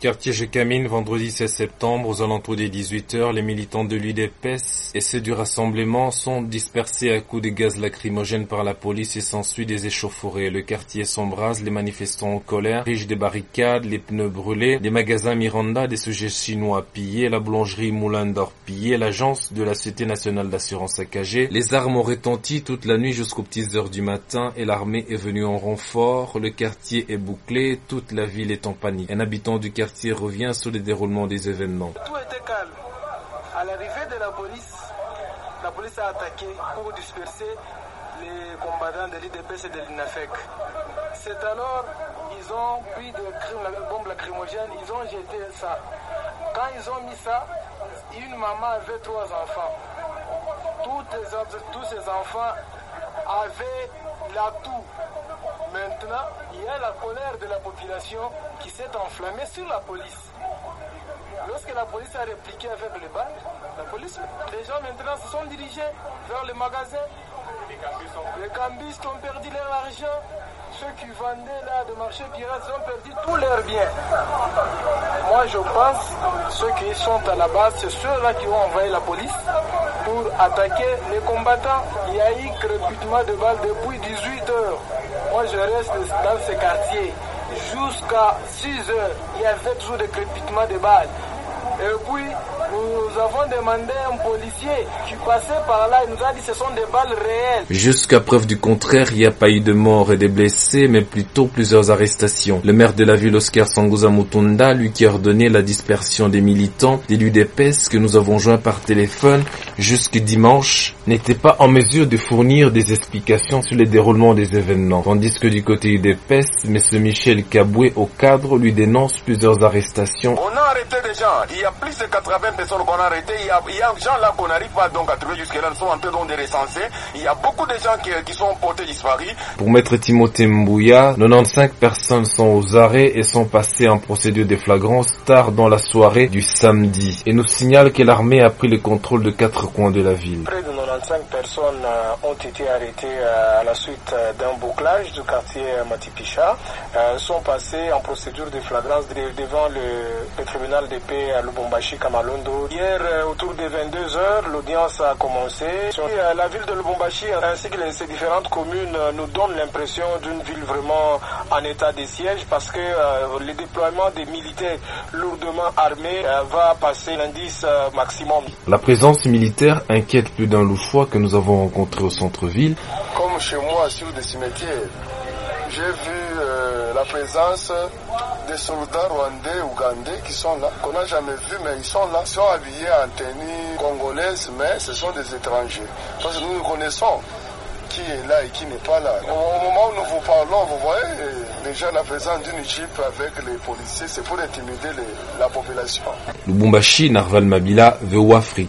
Quartier Jekamine, vendredi 16 septembre, aux alentours des 18h, les militants de l'UDPS et ceux du rassemblement sont dispersés à coups de gaz lacrymogène par la police et s'ensuit des échauffourées. Le quartier s'embrase, les manifestants en colère, riches des barricades, les pneus brûlés, les magasins Miranda, des sujets chinois pillés, la boulangerie Moulin d'Or pillée, l'agence de la Société nationale d'assurance saccagée. Les armes ont retenti toute la nuit jusqu'aux petites heures du matin et l'armée est venue en renfort. Le quartier est bouclé, toute la ville est en panique. Un habitant du quartier revient sur le déroulement des événements. Tout était calme. À l'arrivée de la police a attaqué pour disperser les combattants de l'IDPS et de l'INAFEC. C'est alors ils ont pris des bombes lacrymogènes, ils ont jeté ça. Quand ils ont mis ça, une maman avait 3 enfants. Tous ces enfants avaient l'atout. Maintenant, il y a la colère de la population qui s'est enflammée sur la police. Lorsque la police a répliqué avec les balles, les gens maintenant se sont dirigés vers les magasins. Les cambistes ont perdu leur argent. Ceux qui vendaient là de marché pirates ont perdu tous leurs biens. Moi je pense ceux qui sont à la base, c'est ceux-là qui ont envoyé la police pour attaquer les combattants. Il y a eu crépitement de balles depuis 18 heures. Moi je reste dans ce quartier. Jusqu'à 6 heures, il y avait toujours des crépitements de balles. Et puis, nous avons demandé à un policier qui passait par là, il nous a dit que ce sont des balles réelles. Jusqu'à preuve du contraire, il n'y a pas eu de morts et de blessés, mais plutôt plusieurs arrestations. Le maire de la ville, Oscar Sanguza Mutunda, lui qui a ordonné la dispersion des militants de l'UDPS que nous avons joints par téléphone jusqu'à dimanche, n'était pas en mesure de fournir des explications sur le déroulement des événements. Tandis que du côté UDPS, M. Michel Kaboué, au cadre, lui dénonce plusieurs arrestations. On a arrêté des gens, il y a plus de 80 personnes qu'on a arrêtées, il y a des gens là qu'on n'arrive pas donc à trouver jusque-là, ils sont en train de recenser, il y a beaucoup de gens qui sont portés disparus. Pour maître Timothée Mbouya, 95 personnes sont aux arrêts et sont passées en procédure de flagrance tard dans la soirée du samedi. Et nous signale que l'armée a pris le contrôle de 4 coins de la ville. Près de 95 personnes ont été arrêtées à la suite d'un bouclage du quartier Matipicha, sont passées en procédure de flagrance devant le tribunal de paix à Lubumbashi Kamalondo. Hier, autour des 22h, l'audience a commencé. La ville de Lubumbashi ainsi que ces différentes communes nous donnent l'impression d'une ville vraiment en état de siège parce que le déploiement des militaires lourdement armés va passer l'indice maximum. La présence militaire inquiète plus d'un louchois que nous avons rencontré au centre-ville. Comme chez moi sur des cimetières, j'ai vu la présence des soldats rwandais, ougandais qui sont là, qu'on n'a jamais vu, mais ils sont là, ils sont habillés en tenue congolaise, mais ce sont des étrangers. Parce que nous connaissons qui est là et qui n'est pas là. Au moment où nous vous parlons, vous voyez déjà la présence d'une jeep avec les policiers, c'est pour intimider la population. Lubumbashi, Narval Mabila, VOA Afrique.